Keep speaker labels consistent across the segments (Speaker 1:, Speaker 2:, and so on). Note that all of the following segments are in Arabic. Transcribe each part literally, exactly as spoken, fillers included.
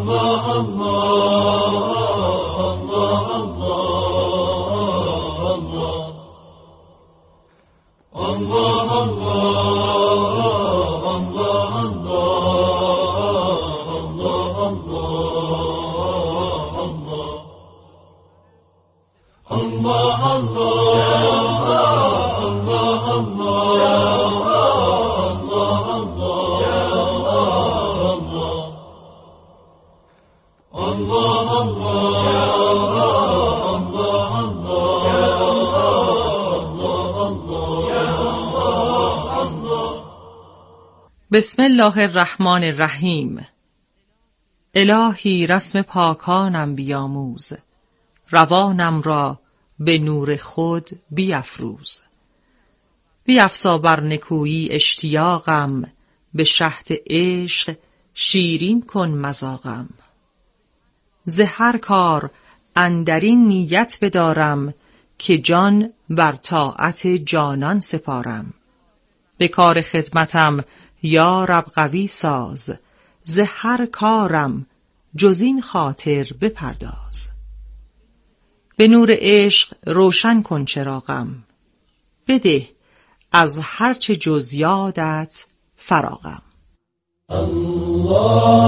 Speaker 1: بسم الله الرحمن الرحیم. الهی رسم پاکانم بیاموز، روانم را به نور خود بیفروز. بیفزا بر نکویی اشتیاقم، به شهد عشق شیرین کن مذاقم. ز هر کار اندرین نیت بدارم، که جان بر طاعت جانان سپارم. به کار خدمتم یا رب قوی ساز، ز هر کارم جز این خاطر بپرداز. به نور عشق روشن کن چراغم، بده از هرچه جز یادت فراغم.
Speaker 2: الله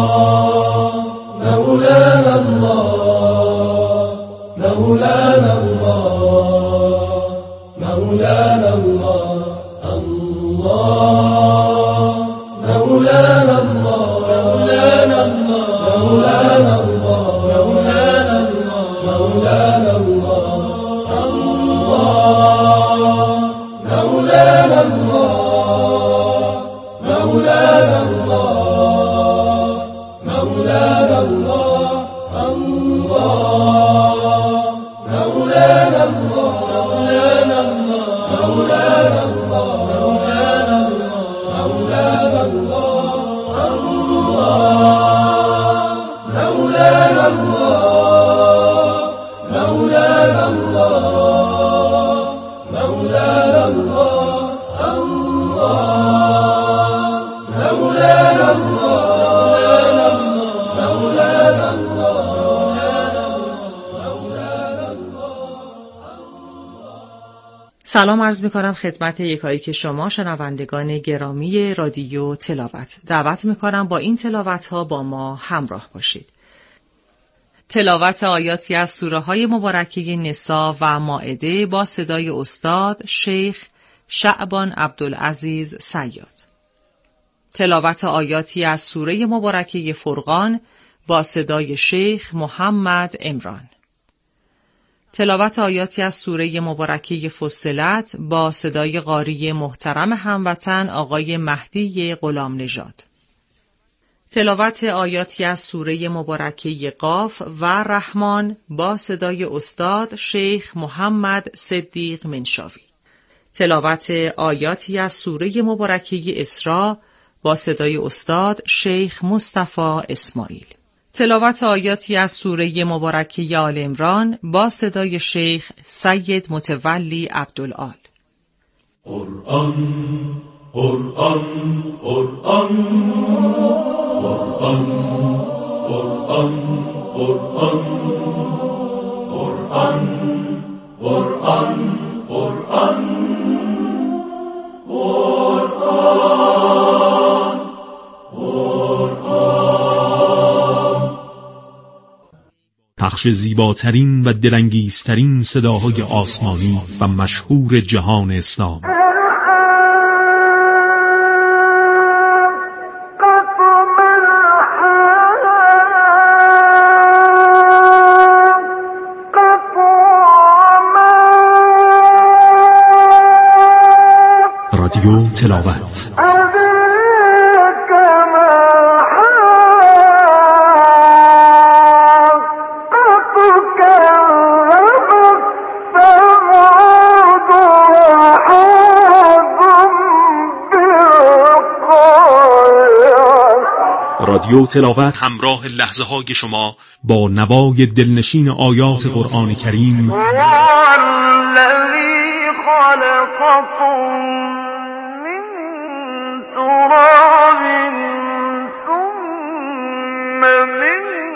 Speaker 2: مولانا الله مولانا الله مولانا الله الله مولانا الله مولانا الله مولانا الله مولانا الله مولانا الله مولانا الله مولانا الله مولانا الله مولانا
Speaker 1: سلام عرض می کنم خدمت یکایک شما شنوندگان گرامی رادیو تلاوت. دعوت می کنم با این تلاوت ها با ما همراه باشید. تلاوت آیاتی از سوره های مبارکه نساء و مائده با صدای استاد شیخ شعبان عبدالعزیز صیاد. تلاوت آیاتی از سوره مبارکه فرقان با صدای شیخ محمد عمران. تلاوت آیاتی از سوره مبارکه فصلت با صدای قاری محترم هموطن آقای مهدی غلام نژاد. تلاوت آیاتی از سوره مبارکه قاف و رحمان با صدای استاد شیخ محمد صدیق منشاوی. تلاوت آیاتی از سوره مبارکه اسراء با صدای استاد شیخ مصطفی اسماعیل. تلاوت آیاتی از سوره مبارکه آل عمران با صدای شیخ سید متولی عبدالعال.
Speaker 2: قرآن قرآن قرآن قرآن قرآن قرآن قرآن قرآن قرآن
Speaker 3: پخش زیباترین و دلانگیزترین صداهای آسمانی و مشهور جهان اسلام. رادیو تلاوت. رادیو تلاوت همراه لحظه های شما با نوای دلنشین آیات قرآن کریم.
Speaker 4: الذی خلقکم من تراب ثم من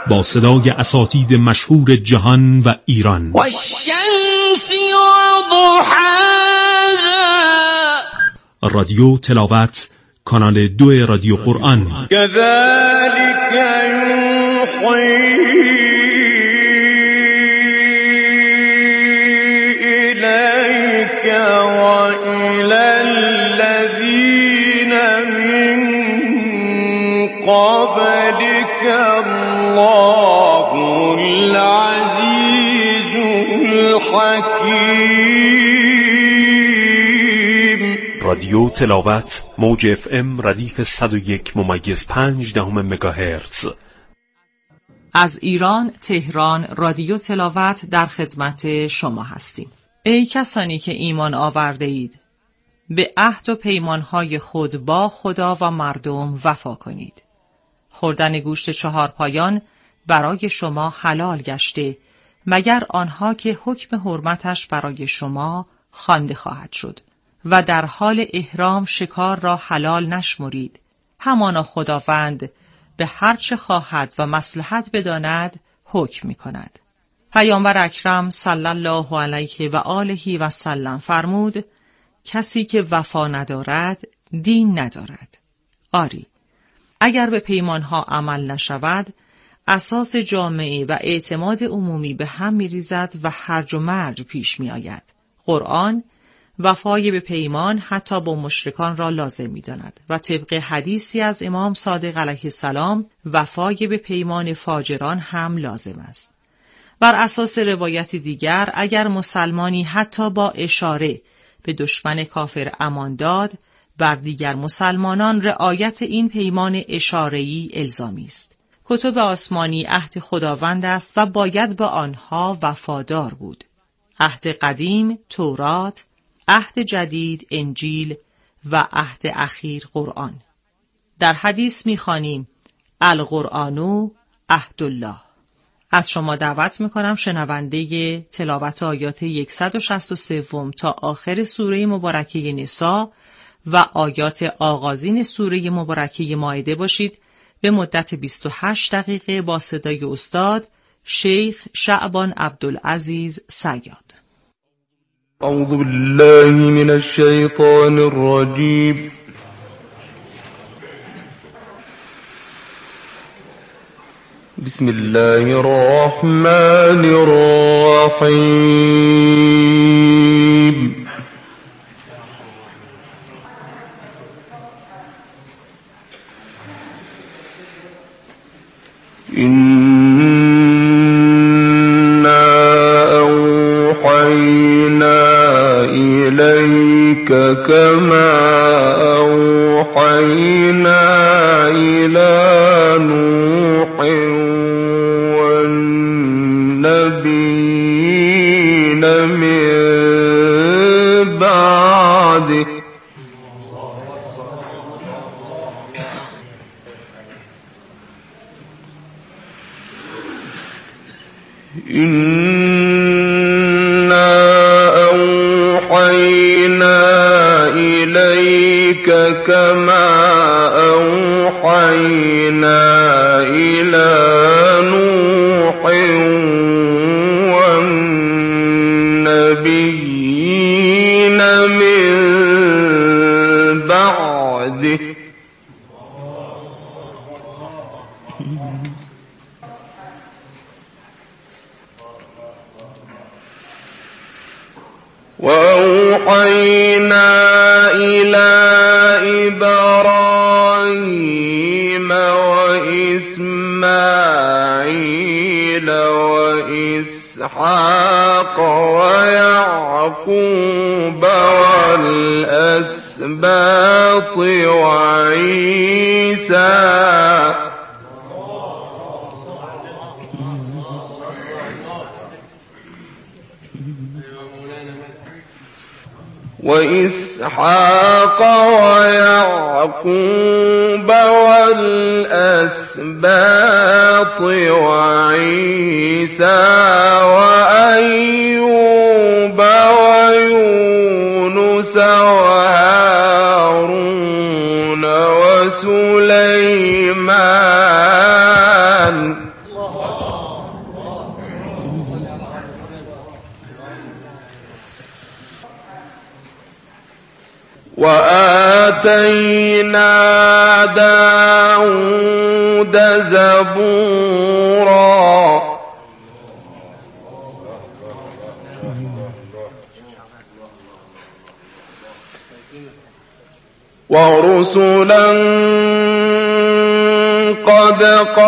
Speaker 3: با صدای اساتید مشهور جهان و ایران.
Speaker 5: و الشمس و ضحاها.
Speaker 3: رادیو تلاوت، کانال دو رادیو قرآن.
Speaker 4: كذلك يوحي إليك وإلى الذين من قبلك الله العزيز الحكيم.
Speaker 3: رادیو تلاوت، موج اف ام ردیف صد و یک ممیز پنج دهم مگاهرتز.
Speaker 1: از ایران، تهران، رادیو تلاوت در خدمت شما هستیم. ای کسانی که ایمان آورده اید، به عهد و پیمانهای خود با خدا و مردم وفا کنید. خوردن گوشت چهارپایان برای شما حلال گشته، مگر آنها که حکم حرمتش برای شما خوانده خواهد شد. و در حال احرام شکار را حلال نشمرید، همانا خداوند به هر چه خواهد و مصلحت بداند حکم می کند. پیامبر اکرم صلی الله علیه و آله و سلم فرمود: کسی که وفا ندارد دین ندارد. آری، اگر به پیمانها عمل نشود، اساس جامعه و اعتماد عمومی به هم می ریزد و هرج و مرج پیش می آید. قرآن وفای به پیمان حتی با مشرکان را لازم می داند و طبق حدیثی از امام صادق علیه السلام وفای به پیمان فاجران هم لازم است. بر اساس روایت دیگر، اگر مسلمانی حتی با اشاره به دشمن کافر امان داد، بر دیگر مسلمانان رعایت این پیمان اشاره‌ای الزامی است. کتب آسمانی عهد خداوند است و باید به آنها وفادار بود. عهد قدیم تورات، عهد جدید انجیل و عهد اخیر قرآن. در حدیث می‌خوانیم القرآن عهد الله. از شما دعوت می‌کنم شنونده تلاوت آیات صد و شصت و سه تا آخر سوره مبارکه نساء و آیات آغازین سوره مبارکه مائده باشید به مدت بیست و هشت دقیقه با صدای استاد شیخ شعبان عبدالعزیز صیاد.
Speaker 6: اعوذ بالله من الشیطان الرجیم. بسم الله الرحمن الرحیم. كما أوحينا إلى نوح والنبيين من بعده إنا أوحينا إليك كما أوحينا إلى نوح والنبيين من بعده وأوحينا إلى إبراهيم وإسماعيل وإسحاق ويعقوب والأسباط وعيسى وإسحاق ويعقوب والأسباط وعيسى وأيوب ويونس وهارون وسليمان وآتينا داود زبورا ورسلا قد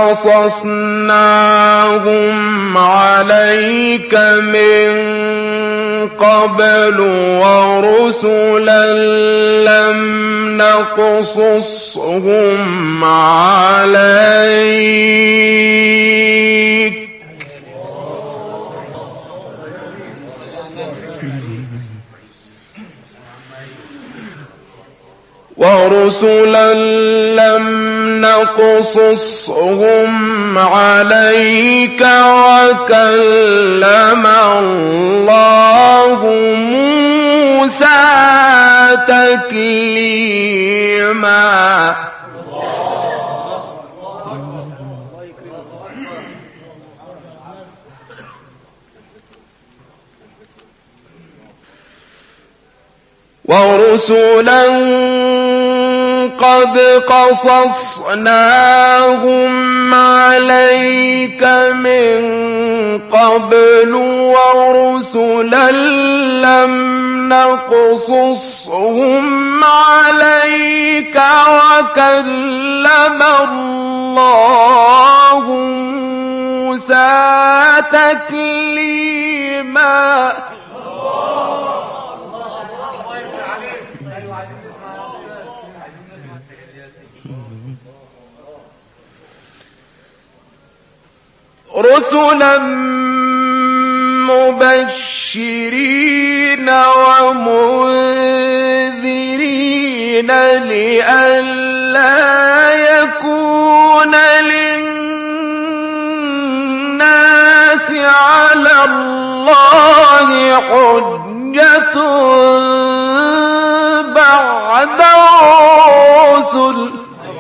Speaker 6: قصصناهم عليك من قبل ورسلا لم نقصصهم عليك ورسلا لم نقصصهم عليك وكلم الله موسى تكليما ورسلا قد قصصناهم عليك من قبل ورسلا لم نقصصهم عليك وكلم الله موسى تكليما رسلا مبشرين ومنذرين لئلا يكون للناس على الله حجة بعد الرسل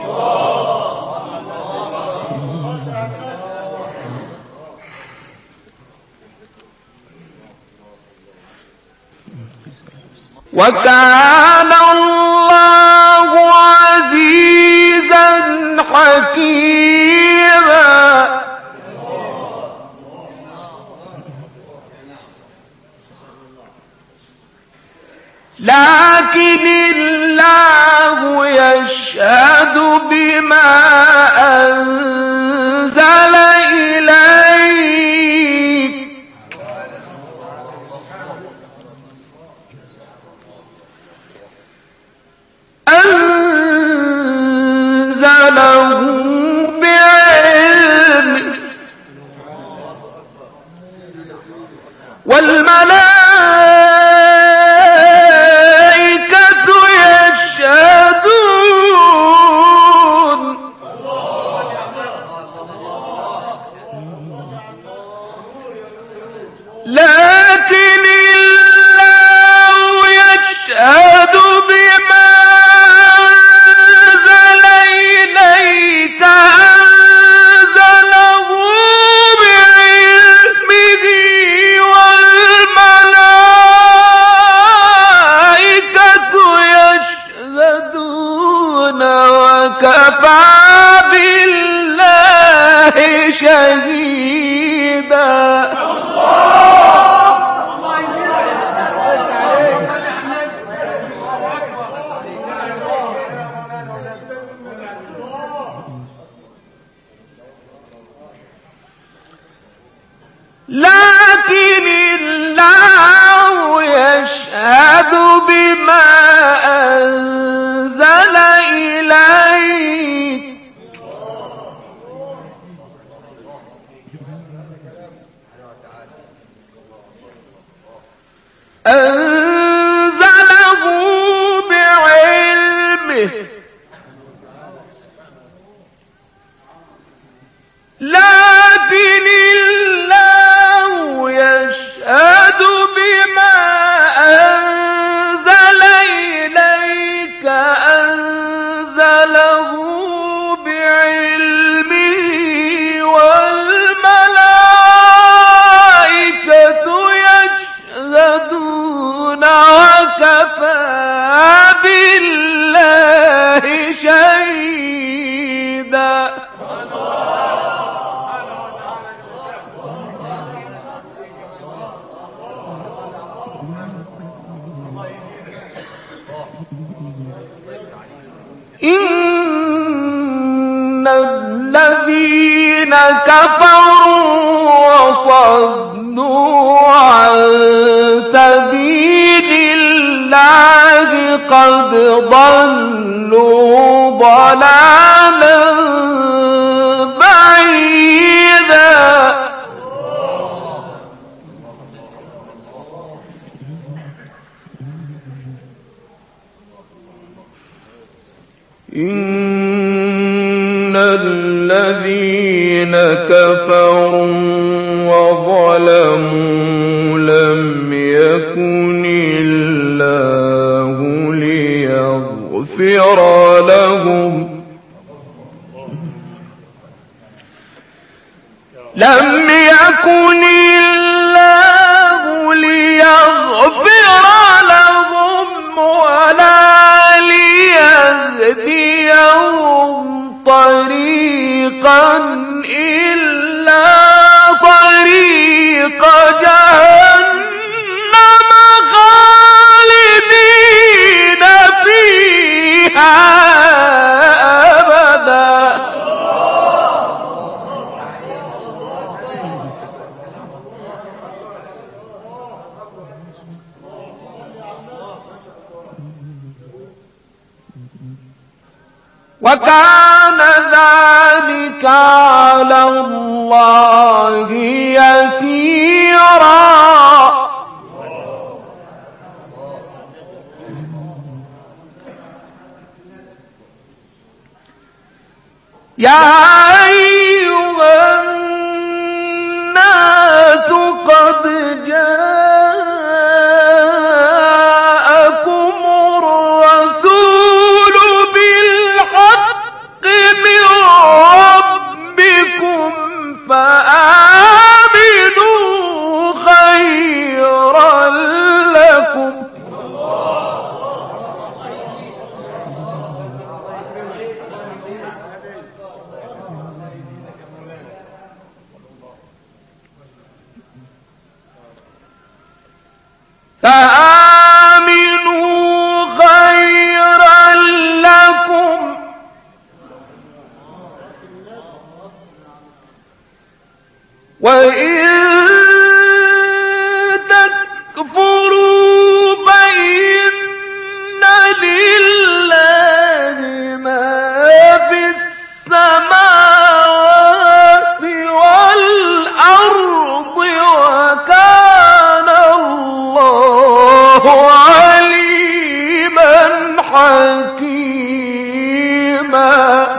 Speaker 6: وكان الله عزيزا حكيما لكن الله يشهد بما أنزل إليك أنزله بعلم والملائكة يشهدون لكن الله يشهد بما وكفى بالله شهيدا لكن الله يشهد بما أنزل إليك أنزله بعلمه لكن الله يشهد بما أنزل إليك أنزله بعلمه والملائكة يشهدون كفروا وصدوا عن سبيل الله قد ضلوا ضلالا بعيدا. إن الذين كفروا وظلموا لم يكن الله ليغفر لهم لم يكن الله ليغفر لهم ولا ليهديهم طريقا إلا طريق جهنم خالدين فيها أبدا. وكان ذلك على الله يسيرا. يا أيها الناس قد جاءكم الرسول بالحق من ربكم فآمنوا خيرا لكم. فآمنوا خيرا لكم وإن تكفروا فإن لله ما في السماوات والأرض وكان الله عليما حكيما.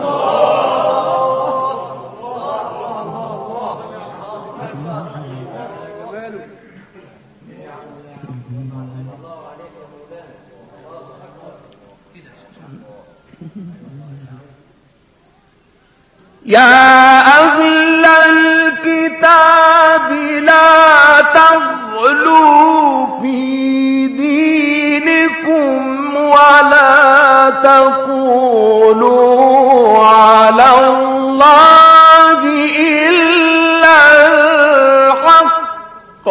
Speaker 6: يا أهل الكتاب لا تغلوا في دينكم ولا تقولوا على الله إلا الحق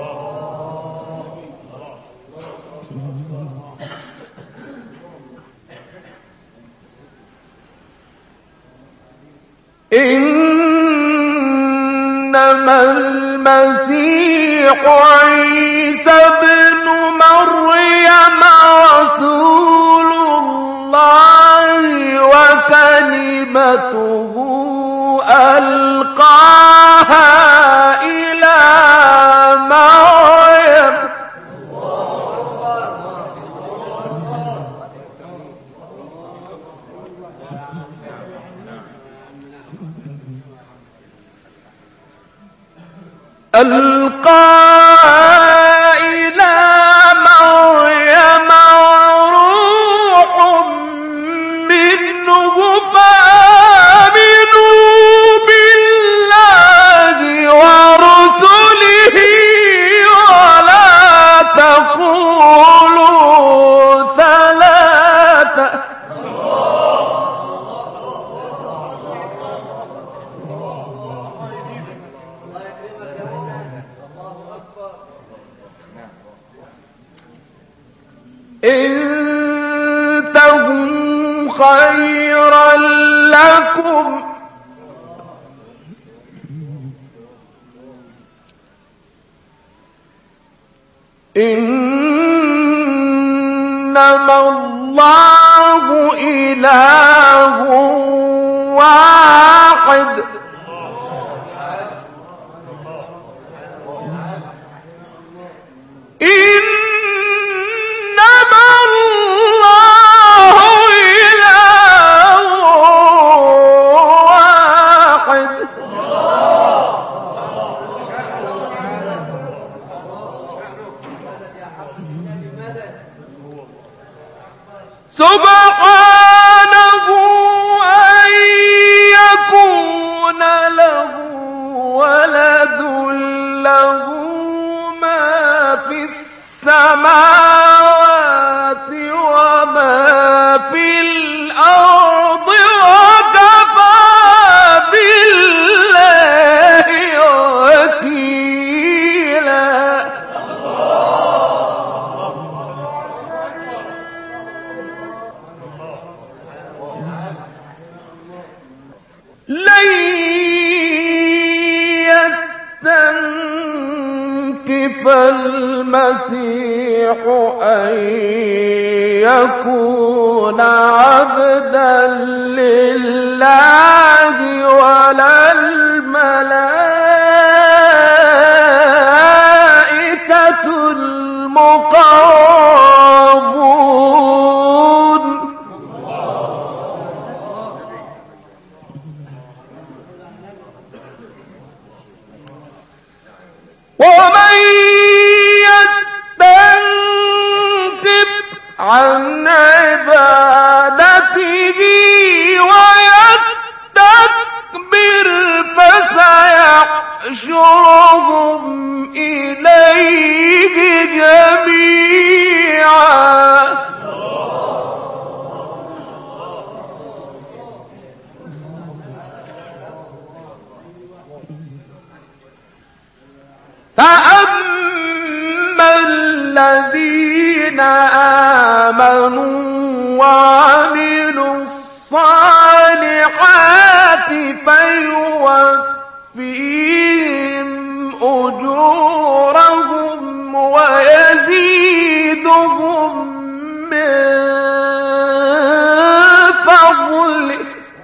Speaker 6: إنما المسيح عيسى ابن مريم رسول الله وكلمته ألقاها إلى مريم ألقاها إلى مريم وروح منه فآمنوا بالله ورسله ولا تقولوا ثلاثة انتهوا خيرا لكم إنما الله إله واحد إنما الله إله واحد سبحانه أن يكون له ولد له ما في السماوات وما في الأرض وكفى بالله وكيلا لن يستنكف المسيح أن يكون عبدا لله ولا الملائكة المقربون ومن يستنكف عن عبادته ويستكبر فسيحشرهم إليه جميعا فأما الذين آمنوا وعملوا الصالحات فيوفيهم أجورهم ويزيدهم من فضله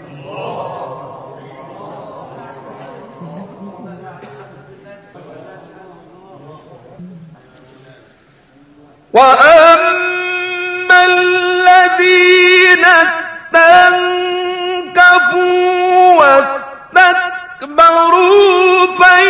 Speaker 6: وأما الذين استنكفوا واستكبروا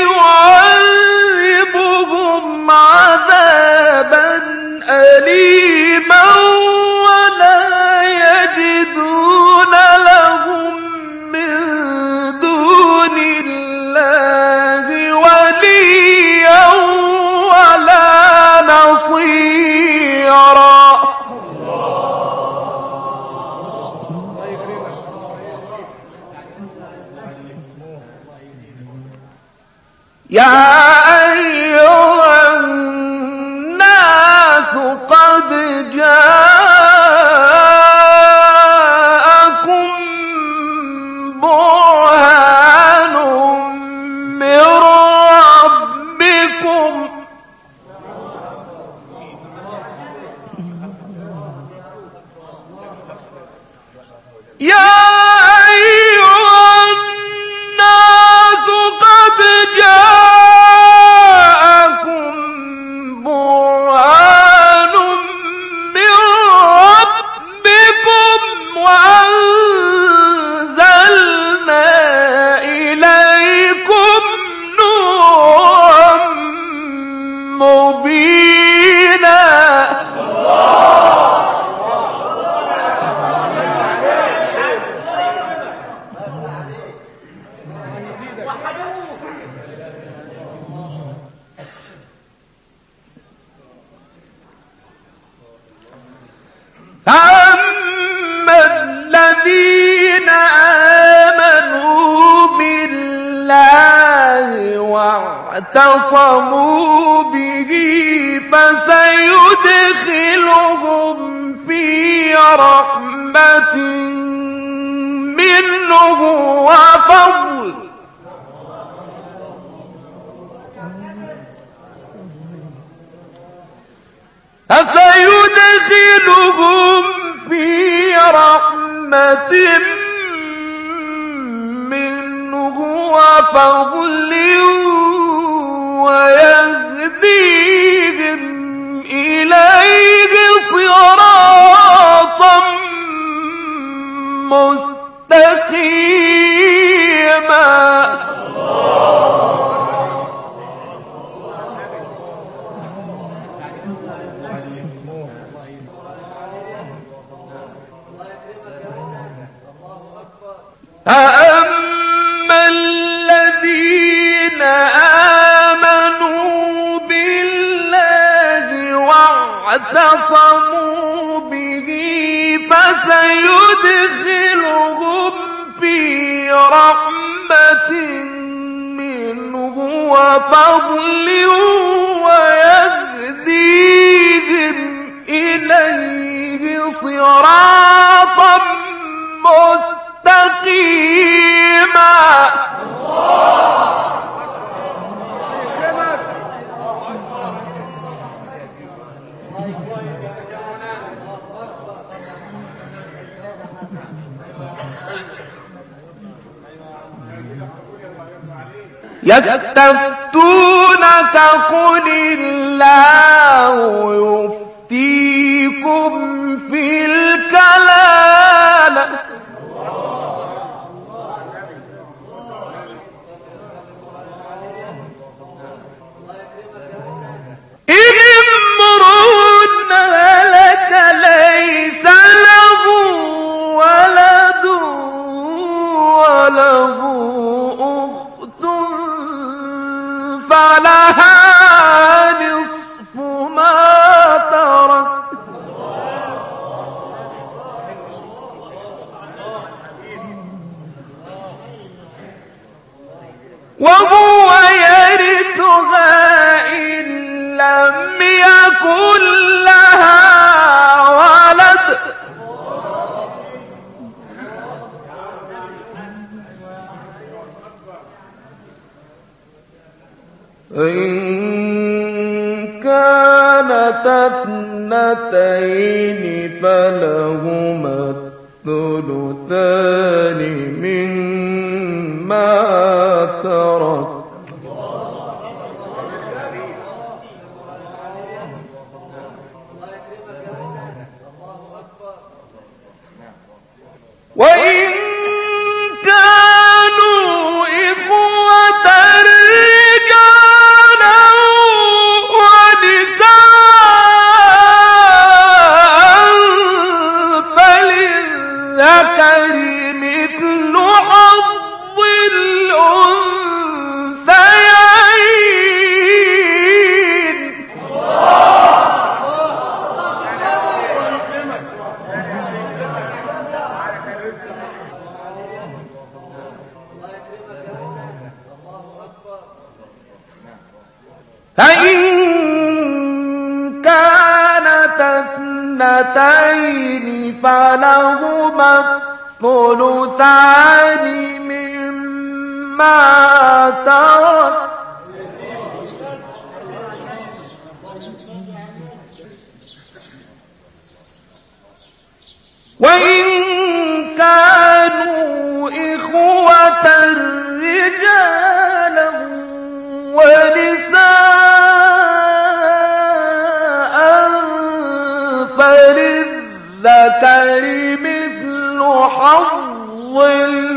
Speaker 6: فيعذبهم عذابا أليما ولا يجدون لهم من دون الله وليا ولا نصيرا يا أيها الناس قد جاءكم برهان من ربكم يا أيها الناس قد جاءكم برهان من ربكم وأنزلنا إليكم نورا مبينا فأما الذين آمنوا بالله واعتصموا به فسيدخلهم في رحمة منه وفضل فسيدخلهم في رحمة منه وفضل ويهديهم إليه صراطا مستقيما. أَأَمَّا الَّذِينَ آمَنُوا بِاللَّهِ وَاعْتَصَمُوا بِهِ فَسَيُدْخِلُهُمْ فِي رَحْمَةٍ مِّنْهُ وَفَضْلٍ وَيَهْدِيهِمْ إِلَيْهِ صِرَاطًا مستقيما. يستفتونك قل الله يفتيكم في الكلالة إن امرؤ هلك ليس له ولد وله أخت فلها نصف ما ترك وهو يرثها إن لم يكن لها ولد فإن كانتا اثنتين فلهما الثلثان مما ترك وإن كانوا إخوة رجالا ونساء فللذكر مثل حظ الأنثيين. فإن كانتا اثنتين فلهما الثلثان مما ترك وإن كانوا إخوة رجالا ونساء فللذكر مثل حظ